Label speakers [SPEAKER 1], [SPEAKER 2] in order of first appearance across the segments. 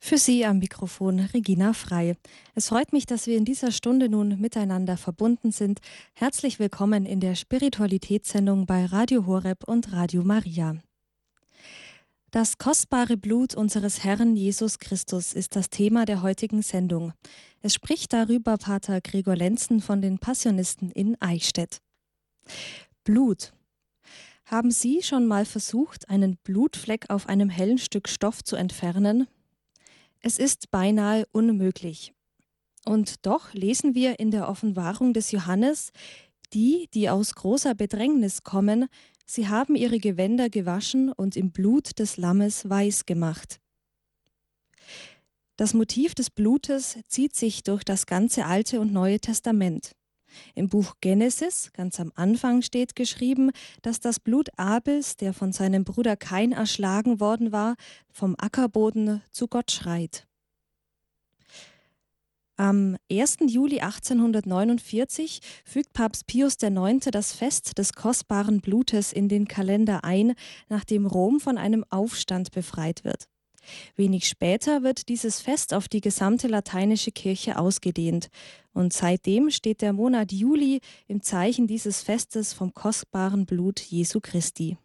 [SPEAKER 1] Für Sie am Mikrofon Regina Frei. Es freut mich, dass wir in dieser Stunde nun miteinander verbunden sind. Herzlich willkommen in der Spiritualitätssendung bei Radio Horeb und Radio Maria. Das kostbare Blut unseres Herrn Jesus Christus ist das Thema der heutigen Sendung. Es spricht darüber Pater Gregor Lenzen von den Passionisten in Eichstätt. Blut. Haben Sie schon mal versucht, einen Blutfleck auf einem hellen Stück Stoff zu entfernen? Es ist beinahe unmöglich. Und doch lesen wir in der Offenbarung des Johannes, die aus großer Bedrängnis kommen, sie haben ihre Gewänder gewaschen und im Blut des Lammes weiß gemacht. Das Motiv des Blutes zieht sich durch das ganze Alte und Neue Testament. Im Buch Genesis, ganz am Anfang, steht geschrieben, dass das Blut Abels, der von seinem Bruder Kain erschlagen worden war, vom Ackerboden zu Gott schreit. Am 1. Juli 1849 fügt Papst Pius IX. Das Fest des kostbaren Blutes in den Kalender ein, nachdem Rom von einem Aufstand befreit wird. Wenig später wird dieses Fest auf die gesamte lateinische Kirche ausgedehnt. Und seitdem steht der Monat Juli im Zeichen dieses Festes vom kostbaren Blut Jesu Christi.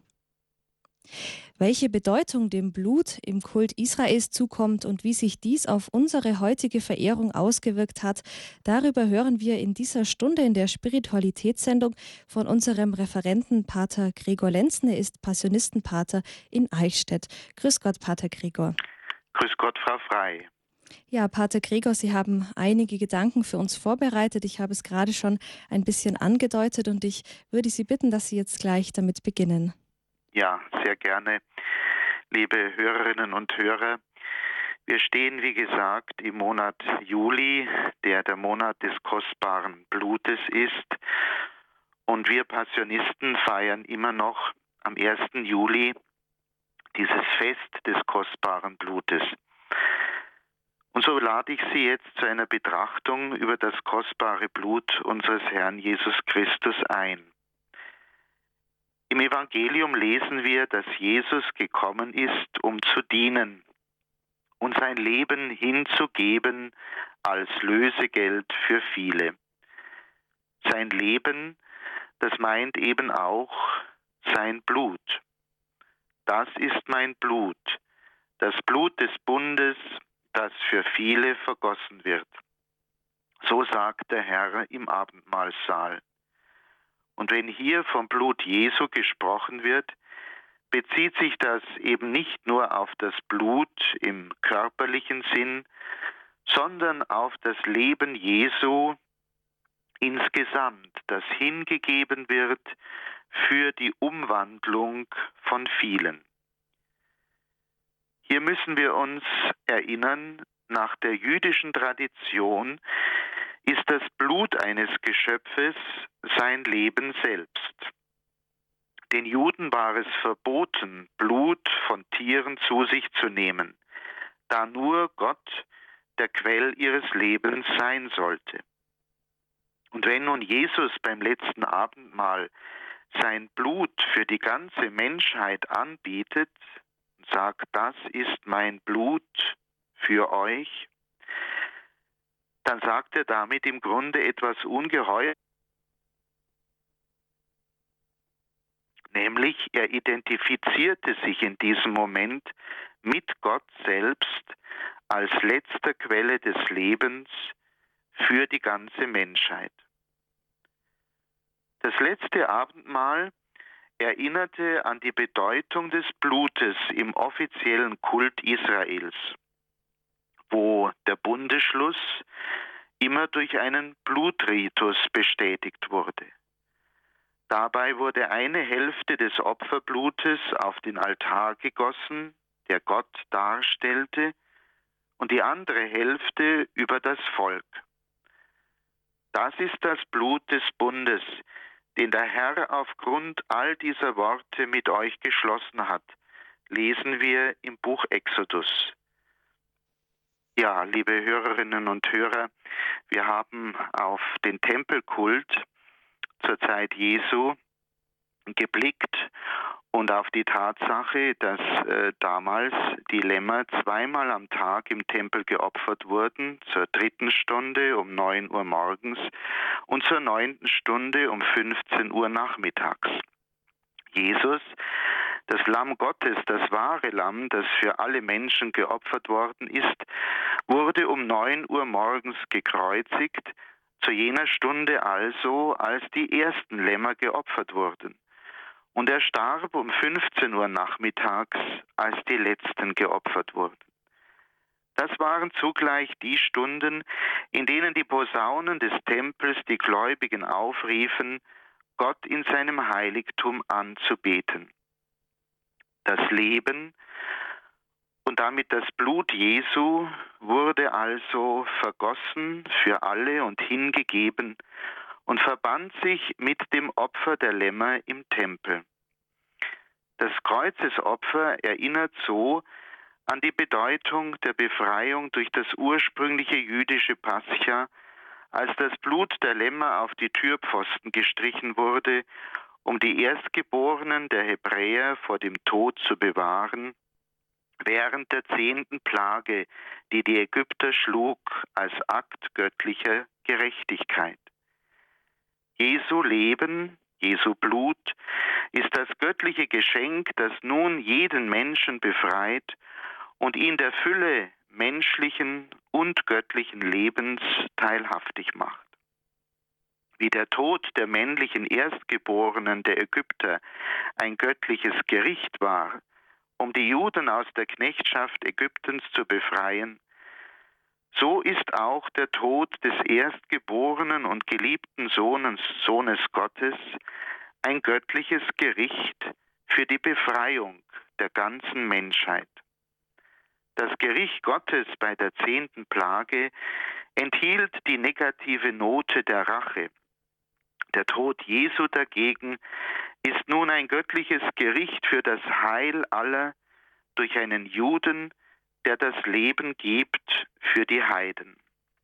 [SPEAKER 1] Welche Bedeutung dem Blut im Kult Israels zukommt und wie sich dies auf unsere heutige Verehrung ausgewirkt hat, darüber hören wir in dieser Stunde in der Spiritualitätssendung von unserem Referenten Pater Gregor Lenzen. Er ist Passionistenpater in Eichstätt. Grüß Gott, Pater Gregor.
[SPEAKER 2] Grüß Gott, Frau Frei.
[SPEAKER 1] Ja, Pater Gregor, Sie haben einige Gedanken für uns vorbereitet. Ich habe es gerade schon ein bisschen angedeutet und ich würde Sie bitten, dass Sie jetzt gleich damit beginnen.
[SPEAKER 2] Ja, sehr gerne. Liebe Hörerinnen und Hörer, wir stehen, wie gesagt, im Monat Juli, der Monat des kostbaren Blutes ist. Und wir Passionisten feiern immer noch am 1. Juli dieses Fest des kostbaren Blutes. Und so lade ich Sie jetzt zu einer Betrachtung über das kostbare Blut unseres Herrn Jesus Christus ein. Im Evangelium lesen wir, dass Jesus gekommen ist, um zu dienen und sein Leben hinzugeben als Lösegeld für viele. Sein Leben, das meint eben auch sein Blut. Das ist mein Blut, das Blut des Bundes, das für viele vergossen wird. So sagt der Herr im Abendmahlsaal. Und wenn hier vom Blut Jesu gesprochen wird, bezieht sich das eben nicht nur auf das Blut im körperlichen Sinn, sondern auf das Leben Jesu insgesamt, das hingegeben wird für die Umwandlung von vielen. Hier müssen wir uns erinnern, nach der jüdischen Tradition ist das Blut eines Geschöpfes sein Leben selbst. Den Juden war es verboten, Blut von Tieren zu sich zu nehmen, da nur Gott der Quell ihres Lebens sein sollte. Und wenn nun Jesus beim letzten Abendmahl sein Blut für die ganze Menschheit anbietet und sagt, das ist mein Blut für euch, dann sagt er damit im Grunde etwas ungeheuer, nämlich er identifizierte sich in diesem Moment mit Gott selbst als letzter Quelle des Lebens für die ganze Menschheit. Das letzte Abendmahl erinnerte an die Bedeutung des Blutes im offiziellen Kult Israels, wo der Bundesschluss immer durch einen Blutritus bestätigt wurde. Dabei wurde eine Hälfte des Opferblutes auf den Altar gegossen, der Gott darstellte, und die andere Hälfte über das Volk. Das ist das Blut des Bundes, den der Herr aufgrund all dieser Worte mit euch geschlossen hat, lesen wir im Buch Exodus. Ja, liebe Hörerinnen und Hörer, wir haben auf den Tempelkult zur Zeit Jesu geblickt und auf die Tatsache, dass damals die Lämmer zweimal am Tag im Tempel geopfert wurden, zur 3. Stunde um 9 Uhr morgens und zur 9. Stunde um 15 Uhr nachmittags. Jesus, das Lamm Gottes, das wahre Lamm, das für alle Menschen geopfert worden ist, wurde um 9 Uhr morgens gekreuzigt, zu jener Stunde also, als die ersten Lämmer geopfert wurden. Und er starb um 15 Uhr nachmittags, als die letzten geopfert wurden. Das waren zugleich die Stunden, in denen die Posaunen des Tempels die Gläubigen aufriefen, Gott in seinem Heiligtum anzubeten. Das Leben und damit das Blut Jesu wurde also vergossen für alle und hingegeben und verband sich mit dem Opfer der Lämmer im Tempel. Das Kreuzesopfer erinnert so an die Bedeutung der Befreiung durch das ursprüngliche jüdische Pascha, als das Blut der Lämmer auf die Türpfosten gestrichen wurde, um die Erstgeborenen der Hebräer vor dem Tod zu bewahren, während der 10. Plage, die die Ägypter schlug, als Akt göttlicher Gerechtigkeit. Jesu Leben, Jesu Blut ist das göttliche Geschenk, das nun jeden Menschen befreit und ihn der Fülle menschlichen und göttlichen Lebens teilhaftig macht. Wie der Tod der männlichen Erstgeborenen der Ägypter ein göttliches Gericht war, um die Juden aus der Knechtschaft Ägyptens zu befreien, so ist auch der Tod des erstgeborenen und geliebten Sohnes Gottes ein göttliches Gericht für die Befreiung der ganzen Menschheit. Das Gericht Gottes bei der 10. Plage enthielt die negative Note der Rache. Der Tod Jesu dagegen ist nun ein göttliches Gericht für das Heil aller durch einen Juden, der das Leben gibt für die Heiden.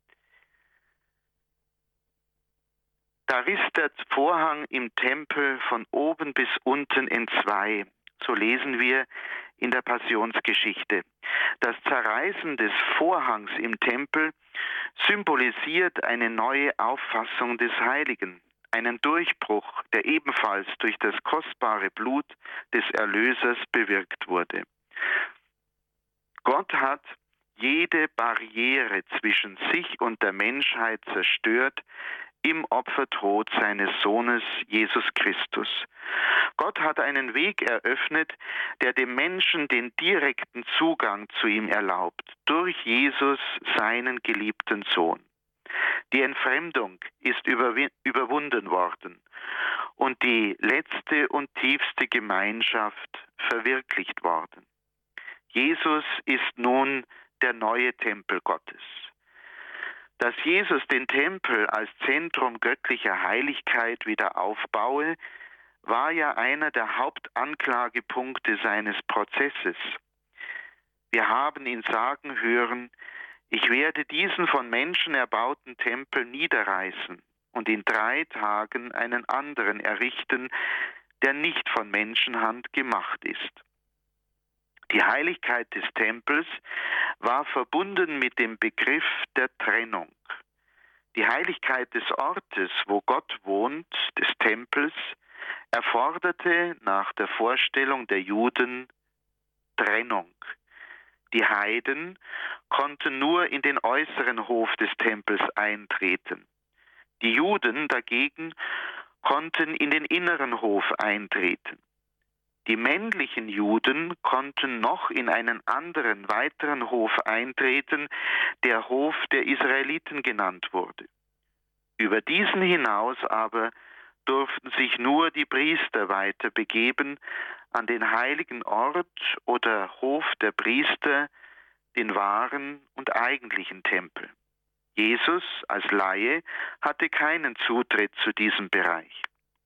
[SPEAKER 2] Da riss der Vorhang im Tempel von oben bis unten in zwei. So lesen wir in der Passionsgeschichte. Das Zerreißen des Vorhangs im Tempel symbolisiert eine neue Auffassung des Heiligen, einen Durchbruch, der ebenfalls durch das kostbare Blut des Erlösers bewirkt wurde. Gott hat jede Barriere zwischen sich und der Menschheit zerstört im Opfertod seines Sohnes Jesus Christus. Gott hat einen Weg eröffnet, der dem Menschen den direkten Zugang zu ihm erlaubt, durch Jesus, seinen geliebten Sohn. Die Entfremdung ist überwunden worden und die letzte und tiefste Gemeinschaft verwirklicht worden. Jesus ist nun der neue Tempel Gottes. Dass Jesus den Tempel als Zentrum göttlicher Heiligkeit wieder aufbaue, war ja einer der Hauptanklagepunkte seines Prozesses. Wir haben ihn sagen hören, ich werde diesen von Menschen erbauten Tempel niederreißen und in 3 Tagen einen anderen errichten, der nicht von Menschenhand gemacht ist. Die Heiligkeit des Tempels war verbunden mit dem Begriff der Trennung. Die Heiligkeit des Ortes, wo Gott wohnt, des Tempels, erforderte nach der Vorstellung der Juden Trennung. Die Heiden konnten nur in den äußeren Hof des Tempels eintreten. Die Juden dagegen konnten in den inneren Hof eintreten. Die männlichen Juden konnten noch in einen anderen, weiteren Hof eintreten, der Hof der Israeliten genannt wurde. Über diesen hinaus aber durften sich nur die Priester weiter begeben an den heiligen Ort oder Hof der Priester, den wahren und eigentlichen Tempel. Jesus als Laie hatte keinen Zutritt zu diesem Bereich.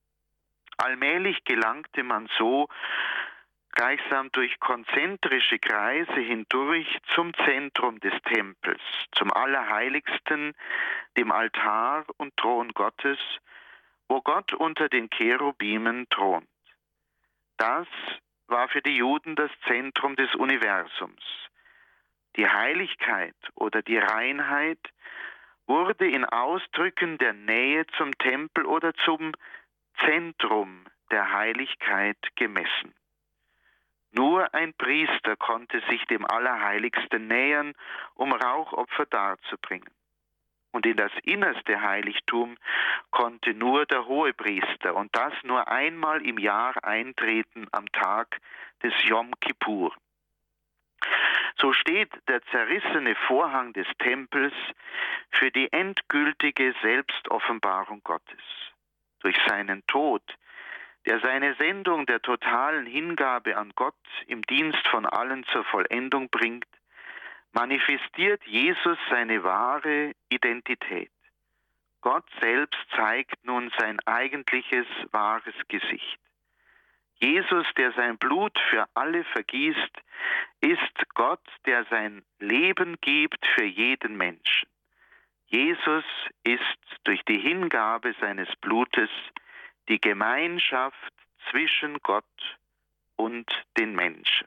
[SPEAKER 2] Allmählich gelangte man so gleichsam durch konzentrische Kreise hindurch zum Zentrum des Tempels, zum Allerheiligsten, dem Altar und Thron Gottes, wo Gott unter den Cherubimen thront. Das war für die Juden das Zentrum des Universums. Die Heiligkeit oder die Reinheit wurde in Ausdrücken der Nähe zum Tempel oder zum Zentrum der Heiligkeit gemessen. Nur ein Priester konnte sich dem Allerheiligsten nähern, um Rauchopfer darzubringen. Und in das innerste Heiligtum konnte nur der Hohepriester und das nur einmal im Jahr eintreten am Tag des Jom Kippur. So steht der zerrissene Vorhang des Tempels für die endgültige Selbstoffenbarung Gottes. Durch seinen Tod, der seine Sendung der totalen Hingabe an Gott im Dienst von allen zur Vollendung bringt, manifestiert Jesus seine wahre Identität. Gott selbst zeigt nun sein eigentliches, wahres Gesicht. Jesus, der sein Blut für alle vergießt, ist Gott, der sein Leben gibt für jeden Menschen. Jesus ist durch die Hingabe seines Blutes die Gemeinschaft zwischen Gott und den Menschen.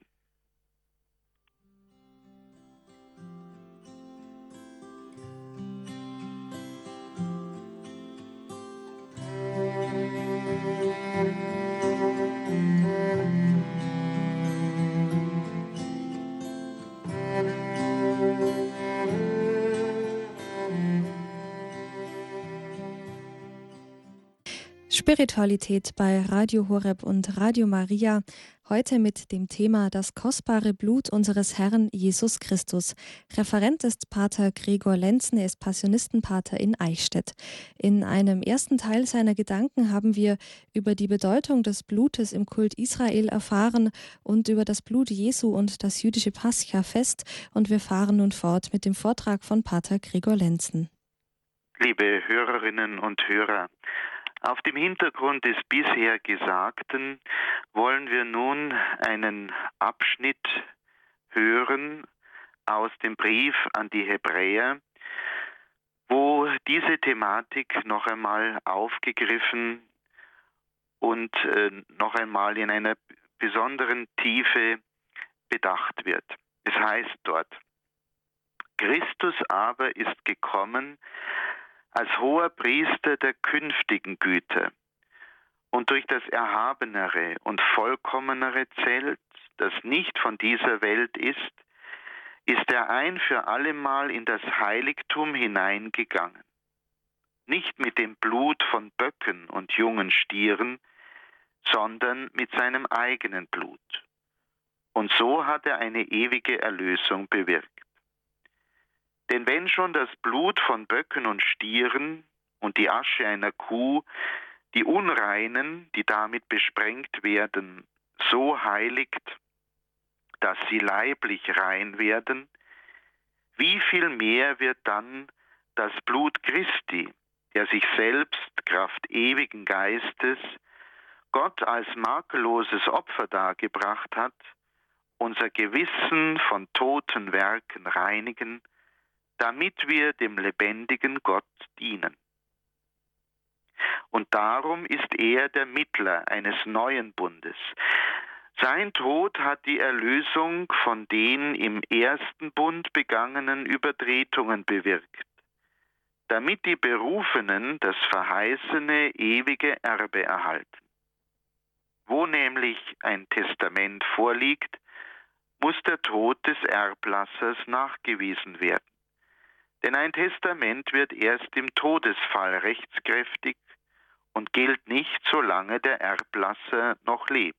[SPEAKER 1] Spiritualität bei Radio Horeb und Radio Maria. Heute mit dem Thema das kostbare Blut unseres Herrn Jesus Christus. Referent ist Pater Gregor Lenzen, er ist Passionistenpater in Eichstätt. In einem ersten Teil seiner Gedanken haben wir über die Bedeutung des Blutes im Kult Israel erfahren und über das Blut Jesu und das jüdische Pascha-Fest. Und wir fahren nun fort mit dem Vortrag von Pater Gregor Lenzen.
[SPEAKER 2] Liebe Hörerinnen und Hörer, auf dem Hintergrund des bisher Gesagten wollen wir nun einen Abschnitt hören aus dem Brief an die Hebräer, wo diese Thematik noch einmal aufgegriffen und noch einmal in einer besonderen Tiefe bedacht wird. Es heißt dort: Christus aber ist gekommen als hoher Priester der künftigen Güter und durch das erhabenere und vollkommenere Zelt, das nicht von dieser Welt ist er ein für allemal in das Heiligtum hineingegangen. Nicht mit dem Blut von Böcken und jungen Stieren, sondern mit seinem eigenen Blut. Und so hat er eine ewige Erlösung bewirkt. Denn wenn schon das Blut von Böcken und Stieren und die Asche einer Kuh die Unreinen, die damit besprengt werden, so heiligt, dass sie leiblich rein werden, wie viel mehr wird dann das Blut Christi, der sich selbst Kraft ewigen Geistes Gott als makelloses Opfer dargebracht hat, unser Gewissen von toten Werken reinigen, damit wir dem lebendigen Gott dienen. Und darum ist er der Mittler eines neuen Bundes. Sein Tod hat die Erlösung von den im ersten Bund begangenen Übertretungen bewirkt, damit die Berufenen das verheißene ewige Erbe erhalten. Wo nämlich ein Testament vorliegt, muss der Tod des Erblassers nachgewiesen werden. Denn ein Testament wird erst im Todesfall rechtskräftig und gilt nicht, solange der Erblasser noch lebt.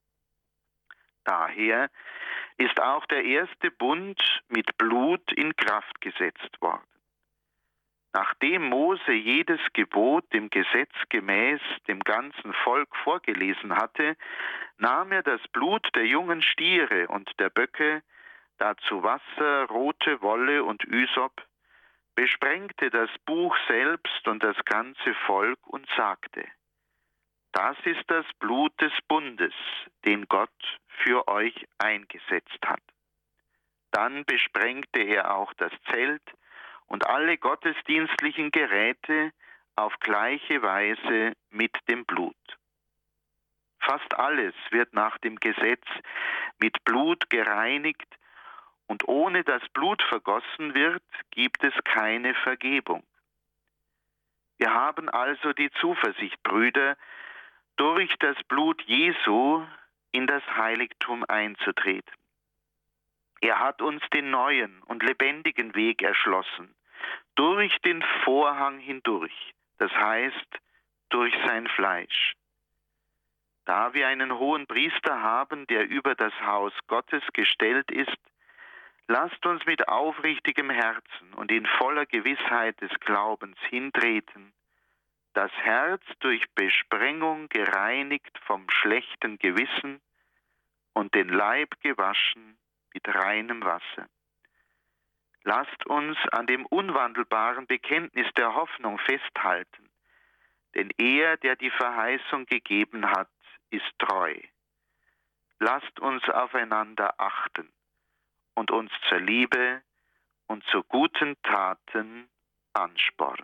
[SPEAKER 2] Daher ist auch der erste Bund mit Blut in Kraft gesetzt worden. Nachdem Mose jedes Gebot dem Gesetz gemäß dem ganzen Volk vorgelesen hatte, nahm er das Blut der jungen Stiere und der Böcke, dazu Wasser, rote Wolle und Ysop, besprengte das Buch selbst und das ganze Volk und sagte: Das ist das Blut des Bundes, den Gott für euch eingesetzt hat. Dann besprengte er auch das Zelt und alle gottesdienstlichen Geräte auf gleiche Weise mit dem Blut. Fast alles wird nach dem Gesetz mit Blut gereinigt, und ohne dass Blut vergossen wird, gibt es keine Vergebung. Wir haben also die Zuversicht, Brüder, durch das Blut Jesu in das Heiligtum einzutreten. Er hat uns den neuen und lebendigen Weg erschlossen, durch den Vorhang hindurch, das heißt durch sein Fleisch. Da wir einen hohen Priester haben, der über das Haus Gottes gestellt ist, lasst uns mit aufrichtigem Herzen und in voller Gewissheit des Glaubens hintreten, das Herz durch Besprengung gereinigt vom schlechten Gewissen und den Leib gewaschen mit reinem Wasser. Lasst uns an dem unwandelbaren Bekenntnis der Hoffnung festhalten, denn er, der die Verheißung gegeben hat, ist treu. Lasst uns aufeinander achten und uns zur Liebe und zu guten Taten anspornen.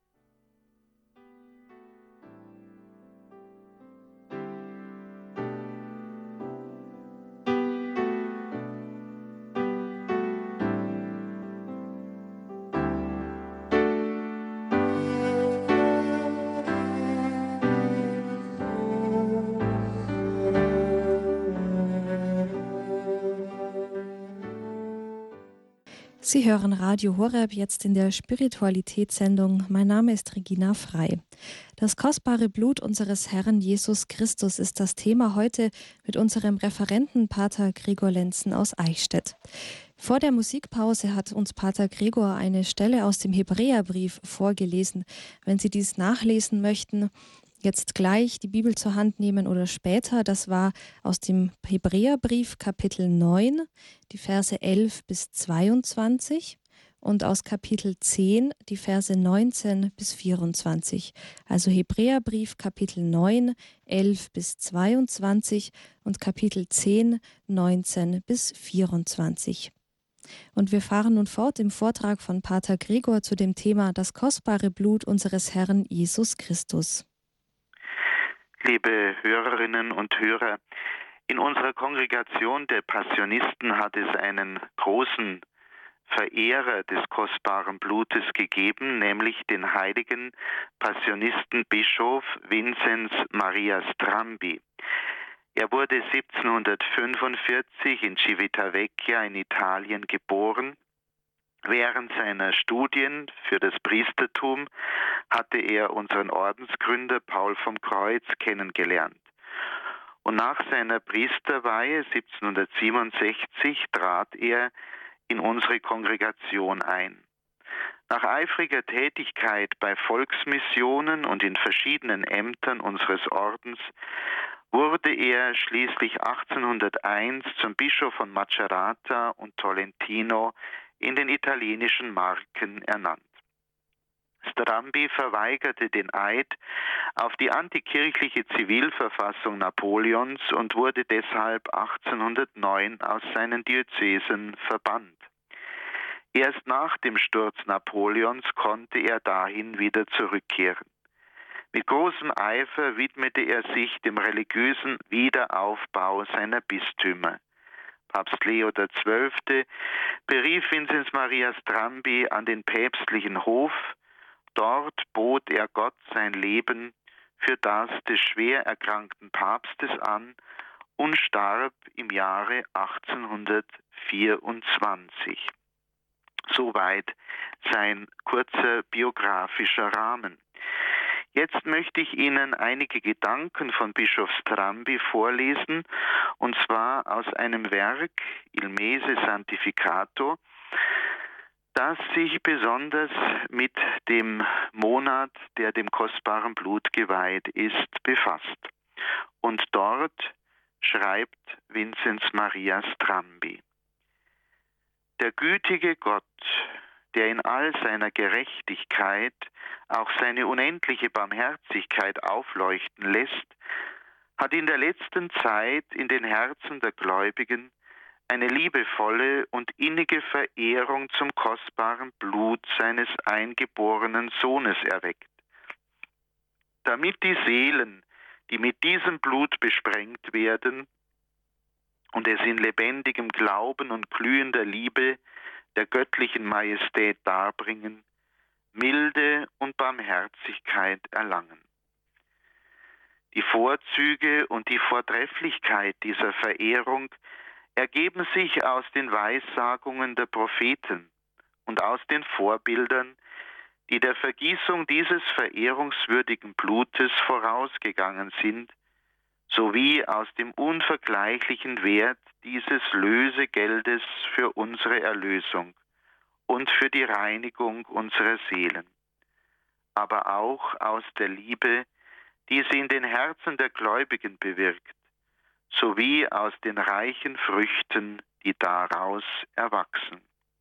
[SPEAKER 1] Sie hören Radio Horeb jetzt in der Spiritualitätssendung. Mein Name ist Regina Frei. Das kostbare Blut unseres Herrn Jesus Christus ist das Thema heute mit unserem Referenten Pater Gregor Lenzen aus Eichstätt. Vor der Musikpause hat uns Pater Gregor eine Stelle aus dem Hebräerbrief vorgelesen. Wenn Sie dies nachlesen möchten, jetzt gleich die Bibel zur Hand nehmen oder später. Das war aus dem Hebräerbrief Kapitel 9, die Verse 11 bis 22 und aus Kapitel 10 die Verse 19 bis 24. Also Hebräerbrief Kapitel 9, 11 bis 22 und Kapitel 10, 19 bis 24. Und wir fahren nun fort im Vortrag von Pater Gregor zu dem Thema das kostbare Blut unseres Herrn Jesus Christus.
[SPEAKER 2] Liebe Hörerinnen und Hörer, in unserer Kongregation der Passionisten hat es einen großen Verehrer des kostbaren Blutes gegeben, nämlich den heiligen Passionistenbischof Vinzenz Maria Strambi. Er wurde 1745 in Civitavecchia in Italien geboren. Während seiner Studien für das Priestertum hatte er unseren Ordensgründer Paul vom Kreuz kennengelernt. Und nach seiner Priesterweihe 1767 trat er in unsere Kongregation ein. Nach eifriger Tätigkeit bei Volksmissionen und in verschiedenen Ämtern unseres Ordens wurde er schließlich 1801 zum Bischof von Macerata und Tolentino in den italienischen Marken ernannt. Strambi verweigerte den Eid auf die antikirchliche Zivilverfassung Napoleons und wurde deshalb 1809 aus seinen Diözesen verbannt. Erst nach dem Sturz Napoleons konnte er dahin wieder zurückkehren. Mit großem Eifer widmete er sich dem religiösen Wiederaufbau seiner Bistümer. Papst Leo XII. Berief Vinzenz Maria Strambi an den päpstlichen Hof. Dort bot er Gott sein Leben für das des schwer erkrankten Papstes an und starb im Jahre 1824. Soweit sein kurzer biografischer Rahmen. Jetzt möchte ich Ihnen einige Gedanken von Bischof Strambi vorlesen, und zwar aus einem Werk Il Mese Santificato, das sich besonders mit dem Monat, der dem kostbaren Blut geweiht ist, befasst. Und dort schreibt Vinzenz Maria Strambi: Der gütige Gott, der in all seiner Gerechtigkeit auch seine unendliche Barmherzigkeit aufleuchten lässt, hat in der letzten Zeit in den Herzen der Gläubigen eine liebevolle und innige Verehrung zum kostbaren Blut seines eingeborenen Sohnes erweckt, damit die Seelen, die mit diesem Blut besprengt werden und es in lebendigem Glauben und glühender Liebe der göttlichen Majestät darbringen, Milde und Barmherzigkeit erlangen. Die Vorzüge und die Vortrefflichkeit dieser Verehrung ergeben sich aus den Weissagungen der Propheten und aus den Vorbildern, die der Vergießung dieses verehrungswürdigen Blutes vorausgegangen sind, sowie aus dem unvergleichlichen Wert dieses Lösegeldes für unsere Erlösung und für die Reinigung unserer Seelen, aber auch aus der Liebe, die sie in den Herzen der Gläubigen bewirkt, sowie aus den reichen Früchten, die daraus erwachsen.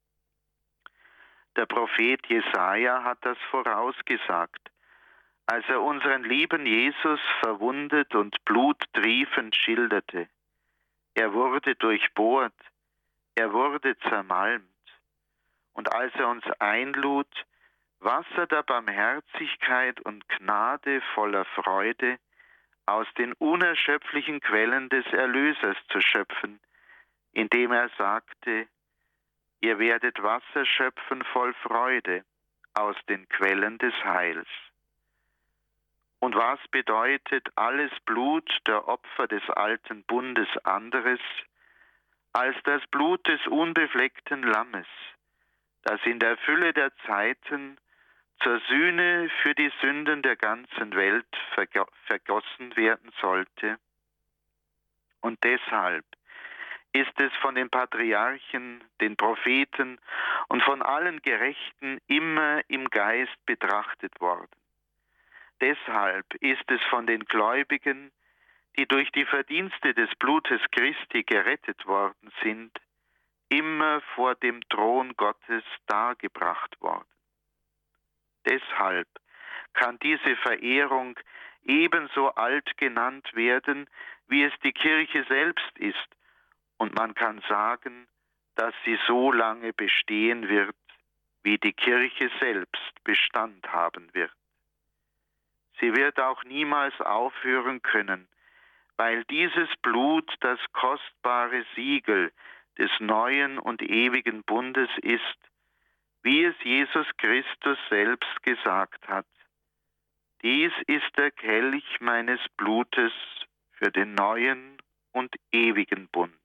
[SPEAKER 2] Der Prophet Jesaja hat das vorausgesagt, als er unseren lieben Jesus verwundet und bluttriefend schilderte. Er wurde durchbohrt, er wurde zermalmt. Und als er uns einlud, Wasser der Barmherzigkeit und Gnade voller Freude aus den unerschöpflichen Quellen des Erlösers zu schöpfen, indem er sagte, ihr werdet Wasser schöpfen voll Freude aus den Quellen des Heils. Und was bedeutet alles Blut der Opfer des alten Bundes anderes, als das Blut des unbefleckten Lammes, das in der Fülle der Zeiten zur Sühne für die Sünden der ganzen Welt vergossen werden sollte? Und deshalb ist es von den Patriarchen, den Propheten und von allen Gerechten immer im Geist betrachtet worden. Deshalb ist es von den Gläubigen, die durch die Verdienste des Blutes Christi gerettet worden sind, immer vor dem Thron Gottes dargebracht worden. Deshalb kann diese Verehrung ebenso alt genannt werden, wie es die Kirche selbst ist, und man kann sagen, dass sie so lange bestehen wird, wie die Kirche selbst Bestand haben wird. Sie wird auch niemals aufhören können, weil dieses Blut das kostbare Siegel des neuen und ewigen Bundes ist, wie es Jesus Christus selbst gesagt hat. Dies ist der Kelch meines Blutes für den neuen und ewigen Bund.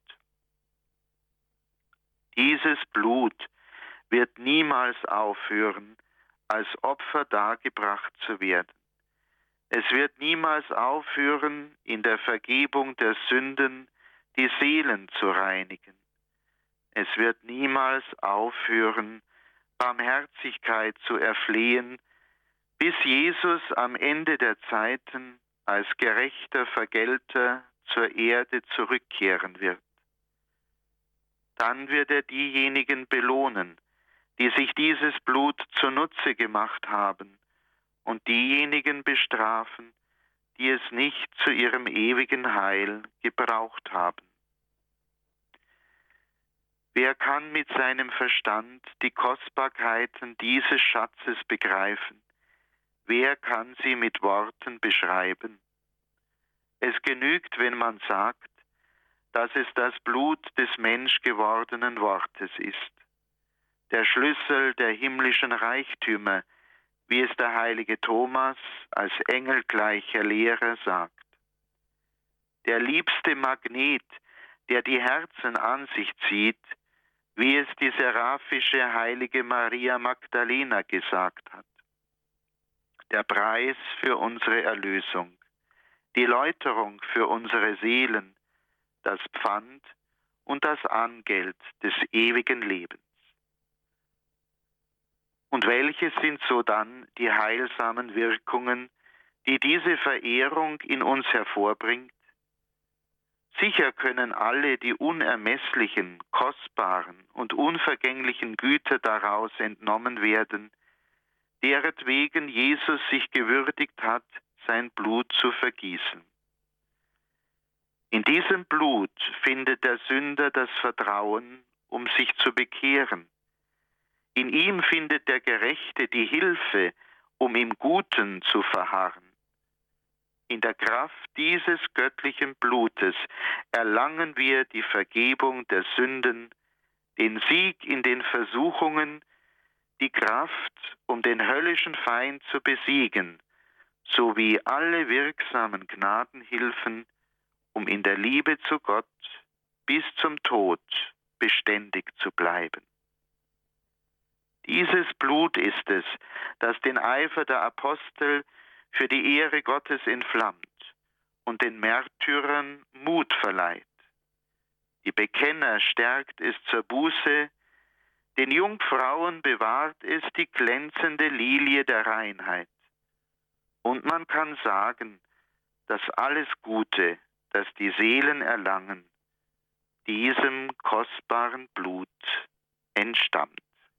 [SPEAKER 2] Dieses Blut wird niemals aufhören, als Opfer dargebracht zu werden. Es wird niemals aufhören, in der Vergebung der Sünden die Seelen zu reinigen. Es wird niemals aufhören, Barmherzigkeit zu erflehen, bis Jesus am Ende der Zeiten als gerechter Vergelter zur Erde zurückkehren wird. Dann wird er diejenigen belohnen, die sich dieses Blut zunutze gemacht haben, und diejenigen bestrafen, die es nicht zu ihrem ewigen Heil gebraucht haben. Wer kann mit seinem Verstand die Kostbarkeiten dieses Schatzes begreifen? Wer kann sie mit Worten beschreiben? Es genügt, wenn man sagt, dass es das Blut des menschgewordenen Wortes ist, der Schlüssel der himmlischen Reichtümer, wie es der heilige Thomas als engelgleicher Lehrer sagt. Der liebste Magnet, der die Herzen an sich zieht, wie es die seraphische heilige Maria Magdalena gesagt hat. Der Preis für unsere Erlösung, die Läuterung für unsere Seelen, das Pfand und das Angeld des ewigen Lebens. Und welche sind so dann die heilsamen Wirkungen, die diese Verehrung in uns hervorbringt? Sicher können alle die unermesslichen, kostbaren und unvergänglichen Güter daraus entnommen werden, deretwegen Jesus sich gewürdigt hat, sein Blut zu vergießen. In diesem Blut findet der Sünder das Vertrauen, um sich zu bekehren. In ihm findet der Gerechte die Hilfe, um im Guten zu verharren. In der Kraft dieses göttlichen Blutes erlangen wir die Vergebung der Sünden, den Sieg in den Versuchungen, die Kraft, um den höllischen Feind zu besiegen, sowie alle wirksamen Gnadenhilfen, um in der Liebe zu Gott bis zum Tod beständig zu bleiben. Dieses Blut ist es, das den Eifer der Apostel für die Ehre Gottes entflammt und den Märtyrern Mut verleiht. Die Bekenner stärkt es zur Buße, den Jungfrauen bewahrt es die glänzende Lilie der Reinheit. Und man kann sagen, dass alles Gute, das die Seelen erlangen, diesem kostbaren Blut entstammt.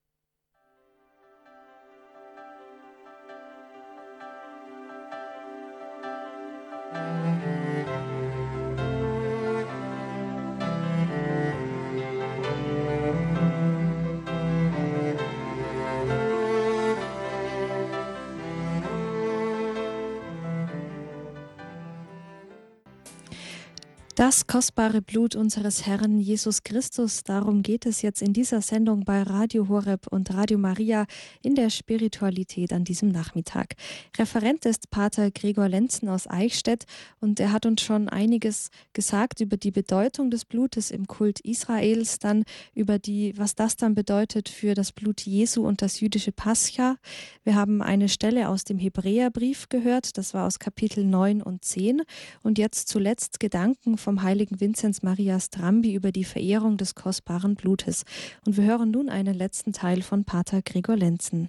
[SPEAKER 1] Das kostbare Blut unseres Herrn Jesus Christus, darum geht es jetzt in dieser Sendung bei Radio Horeb und Radio Maria in der Spiritualität an diesem Nachmittag. Referent ist Pater Gregor Lenzen aus Eichstätt und er hat uns schon einiges gesagt über die Bedeutung des Blutes im Kult Israels, dann über was das dann bedeutet für das Blut Jesu und das jüdische Pascha. Wir haben eine Stelle aus dem Hebräerbrief gehört, das war aus Kapitel 9 und 10 und jetzt zuletzt Gedanken vom heiligen Vinzenz Maria Strambi über die Verehrung des kostbaren Blutes. Und wir hören nun einen letzten Teil von Pater Gregor Lenzen.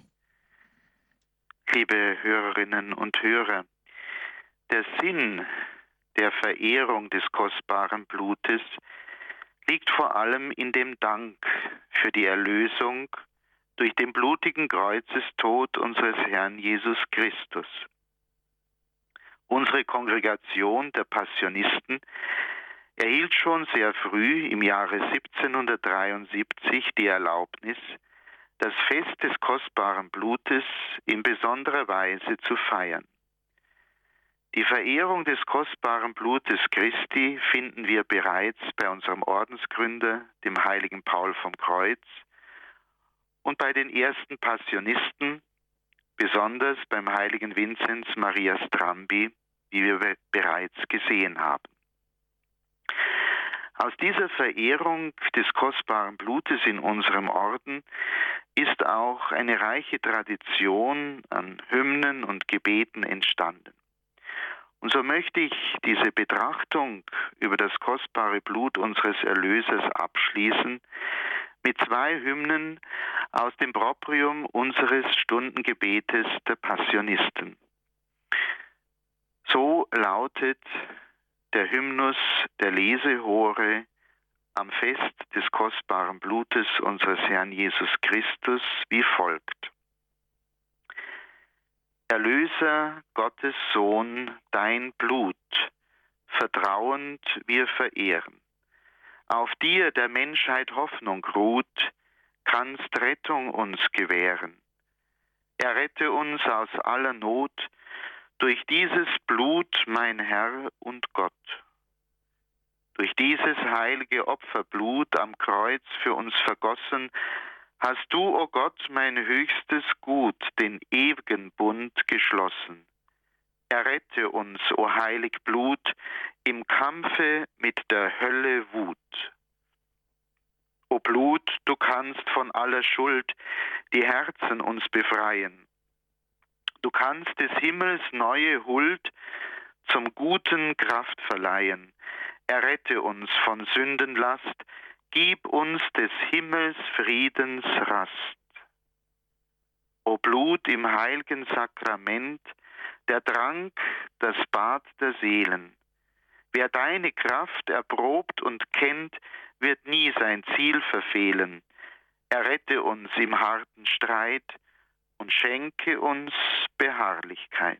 [SPEAKER 2] Liebe Hörerinnen und Hörer, der Sinn der Verehrung des kostbaren Blutes liegt vor allem in dem Dank für die Erlösung durch den blutigen Kreuzestod unseres Herrn Jesus Christus. Unsere Kongregation der Passionisten erhielt schon sehr früh im Jahre 1773 die Erlaubnis, das Fest des kostbaren Blutes in besonderer Weise zu feiern. Die Verehrung des kostbaren Blutes Christi finden wir bereits bei unserem Ordensgründer, dem heiligen Paul vom Kreuz, und bei den ersten Passionisten, besonders beim heiligen Vinzenz Maria Strambi, wie wir bereits gesehen haben. Aus dieser Verehrung des kostbaren Blutes in unserem Orden ist auch eine reiche Tradition an Hymnen und Gebeten entstanden. Und so möchte ich diese Betrachtung über das kostbare Blut unseres Erlösers abschließen mit 2 Hymnen aus dem Proprium unseres Stundengebetes der Passionisten. So lautet der Hymnus der Lesehore am Fest des kostbaren Blutes unseres Herrn Jesus Christus wie folgt. Erlöser, Gottes Sohn, dein Blut, vertrauend wir verehren. Auf dir der Menschheit Hoffnung ruht, kannst Rettung uns gewähren. Errette uns aus aller Not, durch dieses Blut, mein Herr und Gott. Durch dieses heilige Opferblut am Kreuz für uns vergossen, hast du, o Gott, mein höchstes Gut, den ewigen Bund geschlossen. Errette uns, o heilig Blut, im Kampfe mit der Hölle Wut. O Blut, du kannst von aller Schuld die Herzen uns befreien. Du kannst des Himmels neue Huld zum Guten Kraft verleihen. Errette uns von Sündenlast, gib uns des Himmels Friedens Rast. O Blut im heiligen Sakrament, der Trank, das Bad der Seelen. Wer deine Kraft erprobt und kennt, wird nie sein Ziel verfehlen. Errette uns im harten Streit und schenke uns Beharrlichkeit.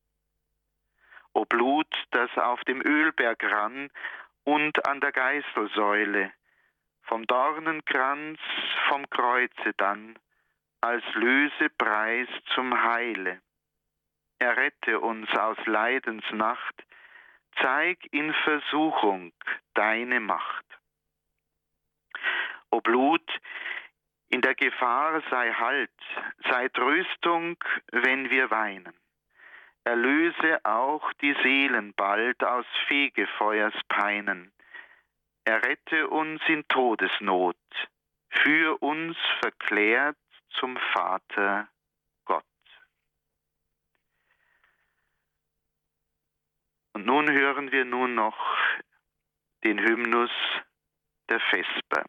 [SPEAKER 2] O Blut, das auf dem Ölberg rann und an der Geißelsäule, vom Dornenkranz, vom Kreuze dann, als Lösepreis zum Heile. errette uns aus Leidensnacht, zeig in Versuchung deine Macht. O Blut, in der Gefahr sei Halt, sei Tröstung, wenn wir weinen. Erlöse auch die Seelen bald aus Fegefeuers Peinen. Errette uns in Todesnot, führ uns verklärt zum Vater Gott. Und nun hören wir noch den Hymnus der Vesper.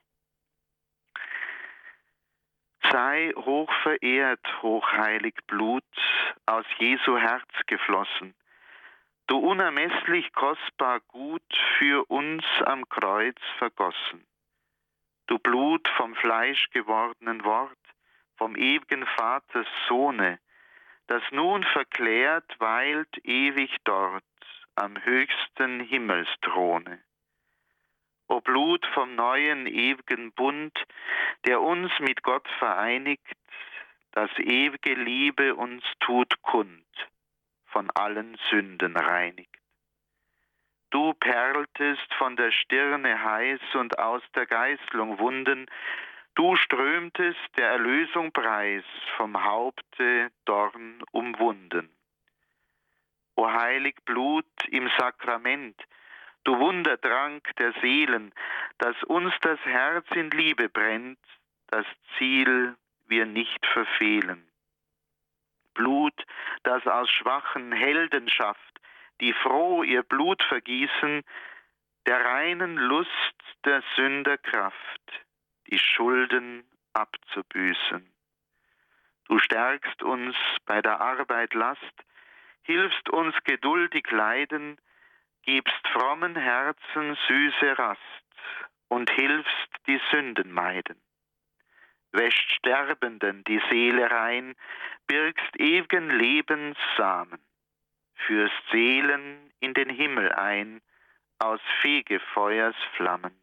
[SPEAKER 2] Sei hochverehrt, hochheilig Blut, aus Jesu Herz geflossen, du unermesslich kostbar Gut für uns am Kreuz vergossen. Du Blut vom Fleisch gewordenen Wort, vom ewigen Vaters Sohne, das nun verklärt weilt ewig dort am höchsten Himmelsthrone. O Blut vom neuen ewigen Bund, der uns mit Gott vereinigt, das ewige Liebe uns tut kund, von allen Sünden reinigt. Du perltest von der Stirne heiß und aus der Geißlung Wunden, du strömtest der Erlösung Preis, vom Haupte Dorn umwunden. O heilig Blut im Sakrament, du Wundertrank der Seelen, dass uns das Herz in Liebe brennt, das Ziel wir nicht verfehlen. Blut, das aus schwachen Helden schafft, die froh ihr Blut vergießen, der reinen Lust der Sünder Kraft, die Schulden abzubüßen. Du stärkst uns bei der Arbeit Last, hilfst uns geduldig leiden, gibst frommen Herzen süße Rast und hilfst die Sünden meiden. Wäscht Sterbenden die Seele rein, birgst ewigen Lebens Samen, führst Seelen in den Himmel ein, aus Fegefeuers Flammen.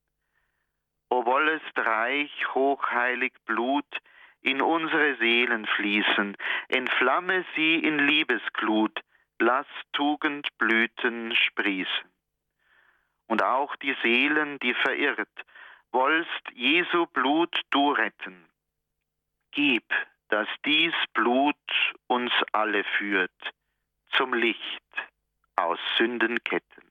[SPEAKER 2] O wollest reich, hochheilig Blut in unsere Seelen fließen, entflamme sie in Liebesglut, lass Tugendblüten sprießen. Und auch die Seelen, die verirrt, wollst Jesu Blut du retten. Gib, dass dies Blut uns alle führt, zum Licht aus Sündenketten.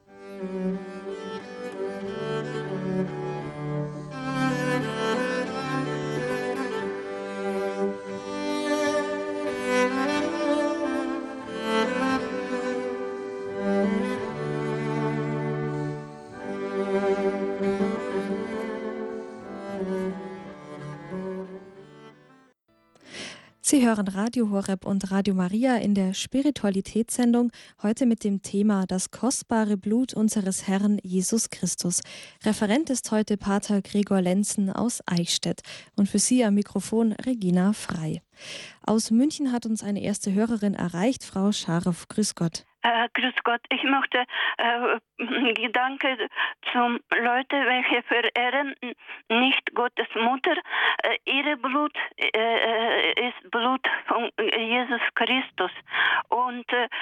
[SPEAKER 1] Sie hören Radio Horeb und Radio Maria in der Spiritualitätssendung, heute mit dem Thema das kostbare Blut unseres Herrn Jesus Christus. Referent ist heute Pater Gregor Lenzen aus Eichstätt und für Sie am Mikrofon Regina Frei. Aus München hat uns eine erste Hörerin erreicht, Frau Scharf. Grüß Gott.
[SPEAKER 3] Grüß Gott, ich möchte Gedanke zum Leute, welche verehren nicht Gottes Mutter. Ihre Blut ist Blut von Jesus Christus und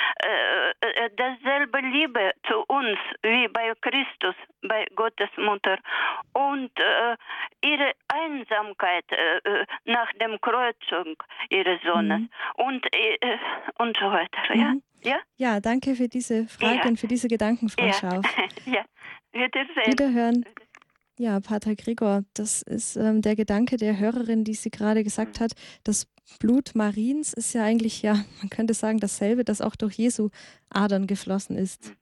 [SPEAKER 3] dasselbe Liebe zu uns wie bei Christus, bei Gottes Mutter und ihre Einsamkeit nach dem Kreuzung ihres Sohnes und so weiter. Ja? Ja?
[SPEAKER 1] Ja, danke für diese Frage und für diese Gedanken, Frau Scharf.
[SPEAKER 3] Ja,
[SPEAKER 1] Wiederhören. Ja, Pater Gregor, das ist der Gedanke der Hörerin, die sie gerade gesagt hat. Das Blut Mariens ist ja eigentlich, man könnte sagen, dasselbe, das auch durch Jesu Adern geflossen ist.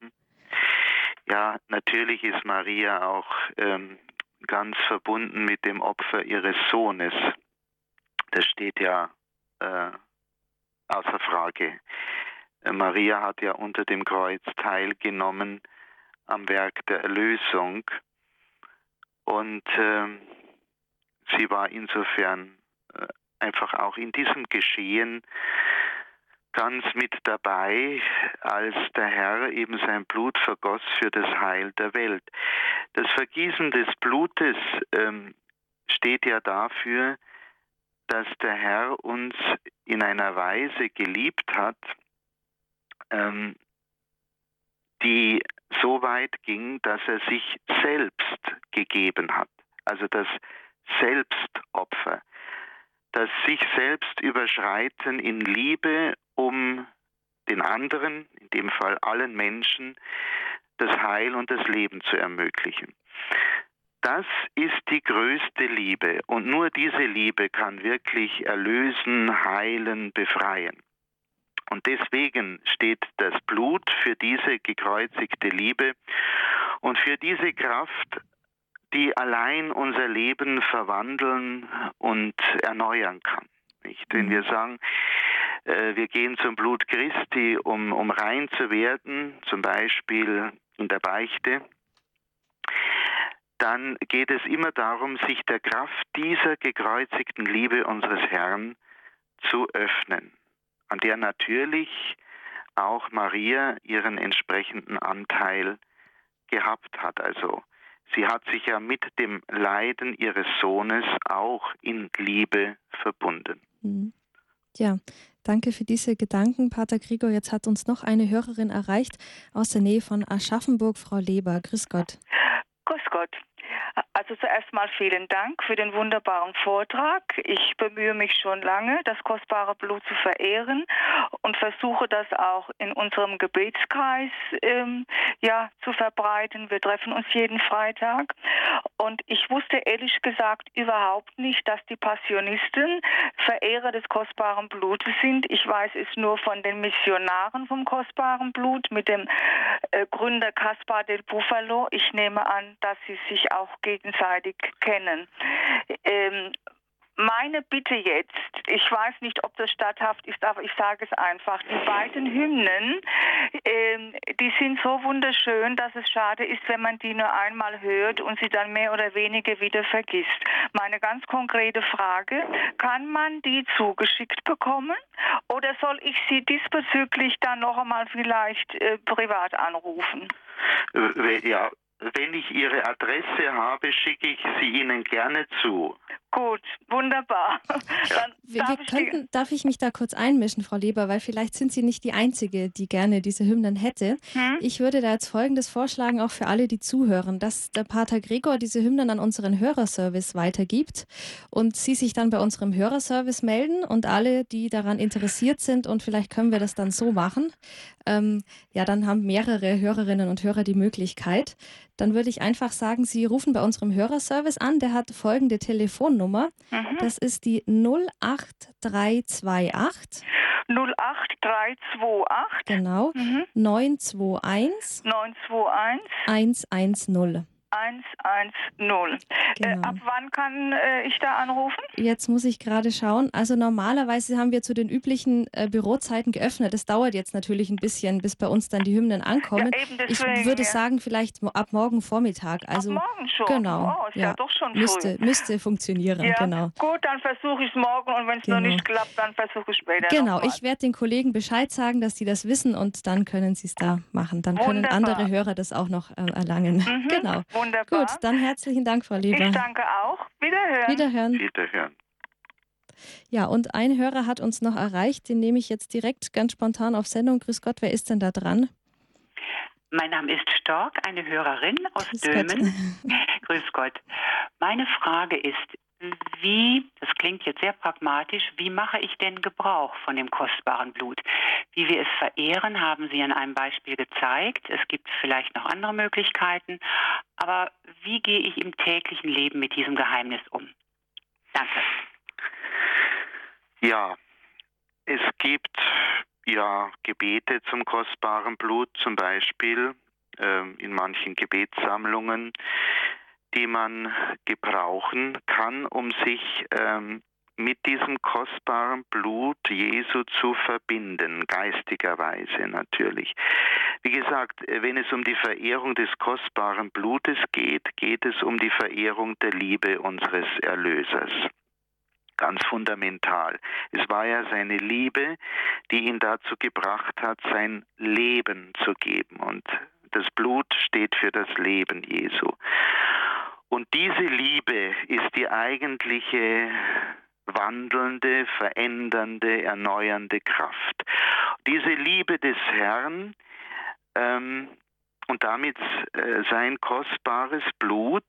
[SPEAKER 2] Ja, natürlich ist Maria auch ganz verbunden mit dem Opfer ihres Sohnes. Das steht ja außer Frage. Maria hat ja unter dem Kreuz teilgenommen am Werk der Erlösung und sie war insofern einfach auch in diesem Geschehen ganz mit dabei, als der Herr eben sein Blut vergoss für das Heil der Welt. Das Vergießen des Blutes steht ja dafür, dass der Herr uns in einer Weise geliebt hat, die so weit ging, dass er sich selbst gegeben hat. Also das Selbstopfer, das sich selbst überschreiten in Liebe, um den anderen, in dem Fall allen Menschen, das Heil und das Leben zu ermöglichen. Das ist die größte Liebe und nur diese Liebe kann wirklich erlösen, heilen, befreien. Und deswegen steht das Blut für diese gekreuzigte Liebe und für diese Kraft, die allein unser Leben verwandeln und erneuern kann. Nicht? Wenn wir sagen, wir gehen zum Blut Christi, um rein zu werden, zum Beispiel in der Beichte, dann geht es immer darum, sich der Kraft dieser gekreuzigten Liebe unseres Herrn zu öffnen, an der natürlich auch Maria ihren entsprechenden Anteil gehabt hat. Also sie hat sich ja mit dem Leiden ihres Sohnes auch in Liebe verbunden.
[SPEAKER 1] Ja, danke für diese Gedanken, Pater Gregor. Jetzt hat uns noch eine Hörerin erreicht aus der Nähe von Aschaffenburg, Frau Leber. Grüß Gott.
[SPEAKER 4] Grüß Gott. Also zuerst mal vielen Dank für den wunderbaren Vortrag. Ich bemühe mich schon lange, das kostbare Blut zu verehren und versuche das auch in unserem Gebetskreis zu verbreiten. Wir treffen uns jeden Freitag und ich wusste ehrlich gesagt überhaupt nicht, dass die Passionisten Verehrer des kostbaren Blutes sind. Ich weiß es nur von den Missionaren vom kostbaren Blut mit dem Gründer Caspar del Bufalo. Ich nehme an, dass sie sich auch gegenseitig kennen. Meine Bitte jetzt, ich weiß nicht, ob das statthaft ist, aber ich sage es einfach, die beiden Hymnen, die sind so wunderschön, dass es schade ist, wenn man die nur einmal hört und sie dann mehr oder weniger wieder vergisst. Meine ganz konkrete Frage, kann man die zugeschickt bekommen oder soll ich sie diesbezüglich dann noch einmal vielleicht privat anrufen?
[SPEAKER 2] Ja. Wenn ich Ihre Adresse habe, schicke ich sie Ihnen gerne zu.
[SPEAKER 4] Gut, wunderbar.
[SPEAKER 1] Dann darf ich mich da kurz einmischen, Frau Leber, weil vielleicht sind Sie nicht die Einzige, die gerne diese Hymnen hätte. Ich würde da jetzt Folgendes vorschlagen, auch für alle, die zuhören, dass der Pater Gregor diese Hymnen an unseren Hörerservice weitergibt und Sie sich dann bei unserem Hörerservice melden und alle, die daran interessiert sind, und vielleicht können wir das dann so machen, dann haben mehrere Hörerinnen und Hörer die Möglichkeit. Dann würde ich einfach sagen, Sie rufen bei unserem Hörerservice an. Der hat folgende Telefonnummer. Das ist die 08328.
[SPEAKER 4] 08328.
[SPEAKER 1] Genau. 921. 110.
[SPEAKER 4] 110.
[SPEAKER 1] Genau.
[SPEAKER 4] Ab wann kann ich da anrufen?
[SPEAKER 1] Jetzt muss ich gerade schauen. Also normalerweise haben wir zu den üblichen Bürozeiten geöffnet. Es dauert jetzt natürlich ein bisschen, bis bei uns dann die Hymnen ankommen.
[SPEAKER 4] Ja, eben deswegen,
[SPEAKER 1] ich würde sagen, vielleicht ab morgen Vormittag. Also,
[SPEAKER 4] ab morgen schon?
[SPEAKER 1] Genau.
[SPEAKER 4] Oh, ist ja doch schon
[SPEAKER 1] früh. Müsste funktionieren,
[SPEAKER 4] ja,
[SPEAKER 1] genau.
[SPEAKER 4] Gut, dann versuche ich es morgen und wenn es noch nicht klappt, dann versuche ich später.
[SPEAKER 1] Genau, ich werde den Kollegen Bescheid sagen, dass sie das wissen und dann können sie es da machen. Dann können andere Hörer das auch noch erlangen. Genau.
[SPEAKER 4] Wunderbar.
[SPEAKER 1] Gut, dann herzlichen Dank, Frau Leber.
[SPEAKER 4] Ich danke auch. Wiederhören.
[SPEAKER 2] Wiederhören.
[SPEAKER 1] Ja, und ein Hörer hat uns noch erreicht, den nehme ich jetzt direkt ganz spontan auf Sendung. Grüß Gott, wer ist denn da dran?
[SPEAKER 5] Mein Name ist Stork, eine Hörerin aus Dömen. Grüß Gott. Meine Frage ist, das klingt jetzt sehr pragmatisch, wie mache ich denn Gebrauch von dem kostbaren Blut? Wie wir es verehren, haben Sie an einem Beispiel gezeigt. Es gibt vielleicht noch andere Möglichkeiten. Aber wie gehe ich im täglichen Leben mit diesem Geheimnis um? Danke.
[SPEAKER 2] Ja, es gibt Gebete zum kostbaren Blut, zum Beispiel in manchen Gebetssammlungen, die man gebrauchen kann, um sich mit diesem kostbaren Blut Jesu zu verbinden, geistigerweise natürlich. Wie gesagt, wenn es um die Verehrung des kostbaren Blutes geht, geht es um die Verehrung der Liebe unseres Erlösers. Ganz fundamental. Es war ja seine Liebe, die ihn dazu gebracht hat, sein Leben zu geben. Und das Blut steht für das Leben Jesu. Und diese Liebe ist die eigentliche wandelnde, verändernde, erneuernde Kraft. Diese Liebe des Herrn und damit sein kostbares Blut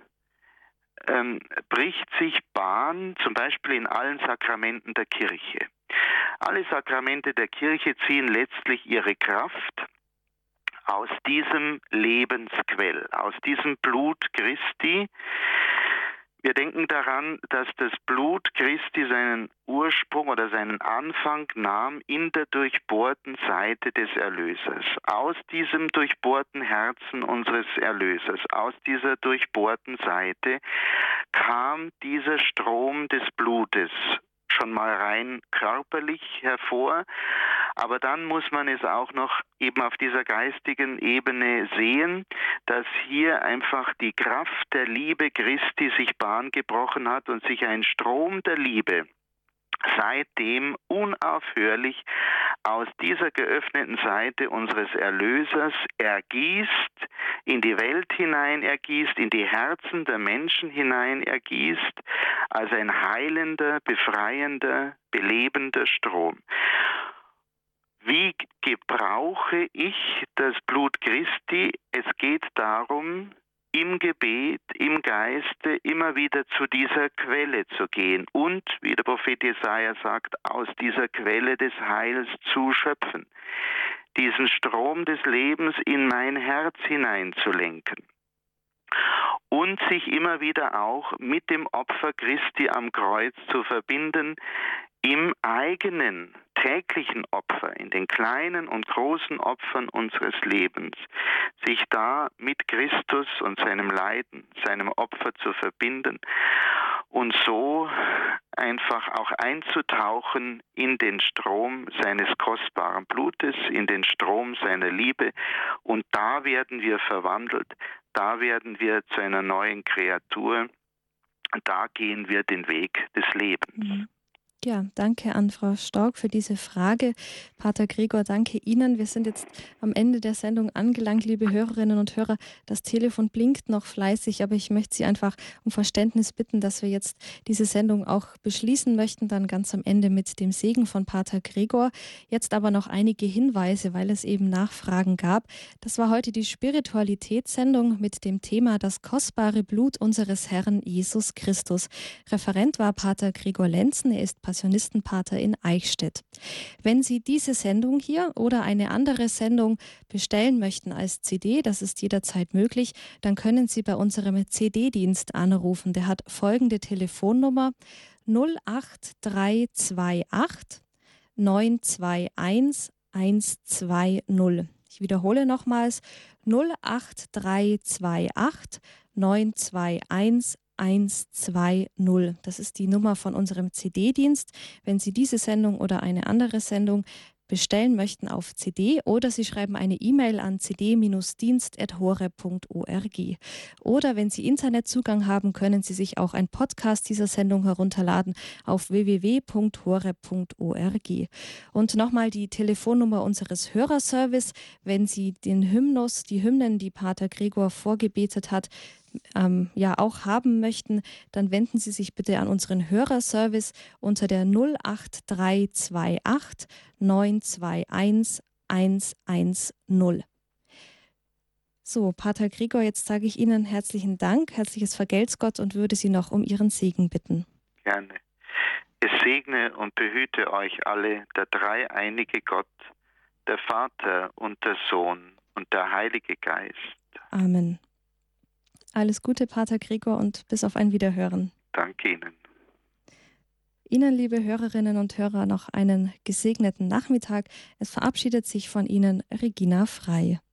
[SPEAKER 2] bricht sich Bahn, zum Beispiel in allen Sakramenten der Kirche. Alle Sakramente der Kirche ziehen letztlich ihre Kraft aus diesem Lebensquell, aus diesem Blut Christi. Wir denken daran, dass das Blut Christi seinen Ursprung oder seinen Anfang nahm in der durchbohrten Seite des Erlösers. Aus diesem durchbohrten Herzen unseres Erlösers, aus dieser durchbohrten Seite kam dieser Strom des Blutes schon mal rein körperlich hervor, aber dann muss man es auch noch eben auf dieser geistigen Ebene sehen, dass hier einfach die Kraft der Liebe Christi sich Bahn gebrochen hat und sich ein Strom der Liebe seitdem unaufhörlich aus dieser geöffneten Seite unseres Erlösers ergießt, in die Welt hinein ergießt, in die Herzen der Menschen hinein ergießt, als ein heilender, befreiender, belebender Strom. Wie gebrauche ich das Blut Christi? Es geht darum, im Gebet, im Geiste immer wieder zu dieser Quelle zu gehen und, wie der Prophet Jesaja sagt, aus dieser Quelle des Heils zu schöpfen, diesen Strom des Lebens in mein Herz hineinzulenken und sich immer wieder auch mit dem Opfer Christi am Kreuz zu verbinden, im eigenen täglichen Opfer, in den kleinen und großen Opfern unseres Lebens, sich da mit Christus und seinem Leiden, seinem Opfer zu verbinden und so einfach auch einzutauchen in den Strom seines kostbaren Blutes, in den Strom seiner Liebe, und da werden wir verwandelt, da werden wir zu einer neuen Kreatur, da gehen wir den Weg des Lebens.
[SPEAKER 1] Ja, danke an Frau Storck für diese Frage. Pater Gregor, danke Ihnen. Wir sind jetzt am Ende der Sendung angelangt, liebe Hörerinnen und Hörer. Das Telefon blinkt noch fleißig, aber ich möchte Sie einfach um Verständnis bitten, dass wir jetzt diese Sendung auch beschließen möchten, dann ganz am Ende mit dem Segen von Pater Gregor. Jetzt aber noch einige Hinweise, weil es eben Nachfragen gab. Das war heute die Spiritualitätssendung mit dem Thema das kostbare Blut unseres Herrn Jesus Christus. Referent war Pater Gregor Lenzen, er ist Passionistenpater in Eichstätt. Wenn Sie diese Sendung hier oder eine andere Sendung bestellen möchten als CD, das ist jederzeit möglich, dann können Sie bei unserem CD-Dienst anrufen. Der hat folgende Telefonnummer 08328 921 120. Ich wiederhole nochmals 08328 921 120. Das ist die Nummer von unserem CD-Dienst. Wenn Sie diese Sendung oder eine andere Sendung bestellen möchten auf CD, oder Sie schreiben eine E-Mail an cd-dienst@horeb.org. Oder wenn Sie Internetzugang haben, können Sie sich auch einen Podcast dieser Sendung herunterladen auf www.horeb.org. Und nochmal die Telefonnummer unseres Hörerservice, wenn Sie den Hymnus, die Hymnen, die Pater Gregor vorgebetet hat, auch haben möchten, dann wenden Sie sich bitte an unseren Hörerservice unter der 08328 921 110. So, Pater Gregor, jetzt sage ich Ihnen herzlichen Dank, herzliches Vergelt's Gott und würde Sie noch um Ihren Segen bitten.
[SPEAKER 2] Gerne. Es segne und behüte euch alle der dreieinige Gott, der Vater und der Sohn und der Heilige Geist.
[SPEAKER 1] Amen. Alles Gute, Pater Gregor, und bis auf ein Wiederhören.
[SPEAKER 2] Danke Ihnen.
[SPEAKER 1] Ihnen, liebe Hörerinnen und Hörer, noch einen gesegneten Nachmittag. Es verabschiedet sich von Ihnen Regina Frei.